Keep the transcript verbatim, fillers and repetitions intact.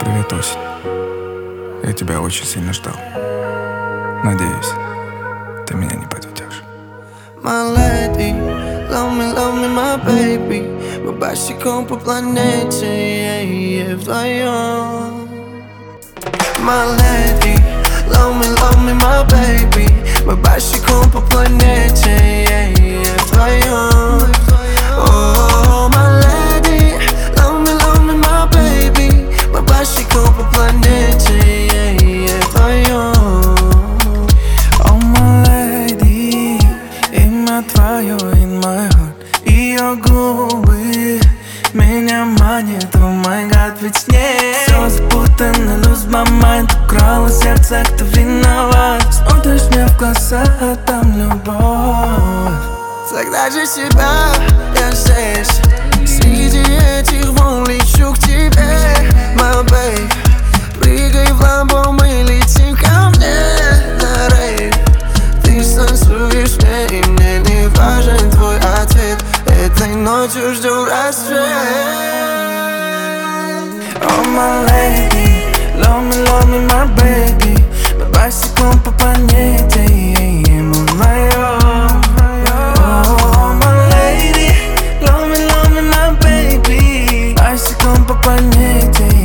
Привет, осень. Я тебя очень сильно ждал. Надеюсь, ты меня не подведешь. My lady, love me, love me, my baby. Мы босиком по планете, yeah, yeah, вдвоем. My lady, love me, love me, my baby. Мы босиком по планете, yeah, yeah, вдвоем. Oh, my lady, love me, love me, my baby. Мы босиком по планете, yeah, yeah, вдвоем. Oh my lady, имя твое in my heart. Ее губы меня манит, oh my god, ведь с ней все запутано, lose my mind. Украла сердце, кто виноват? Смотришь мне в глаза, а там любовь. Тогда же себя я здесь. Среди этих волн лечу к тебе, my babe. Прыгай в ламбо, мы летим ко мне на рейв. Ты станцуешь мне, и мне не важен твой ответ. Этой ночью жду рассвет. Oh my lady, love me, love me, my baby. Мы босиком по планете, yeah, yeah, мы вдвоем. Oh my lady, love me, love me, my baby. Босиком по планете,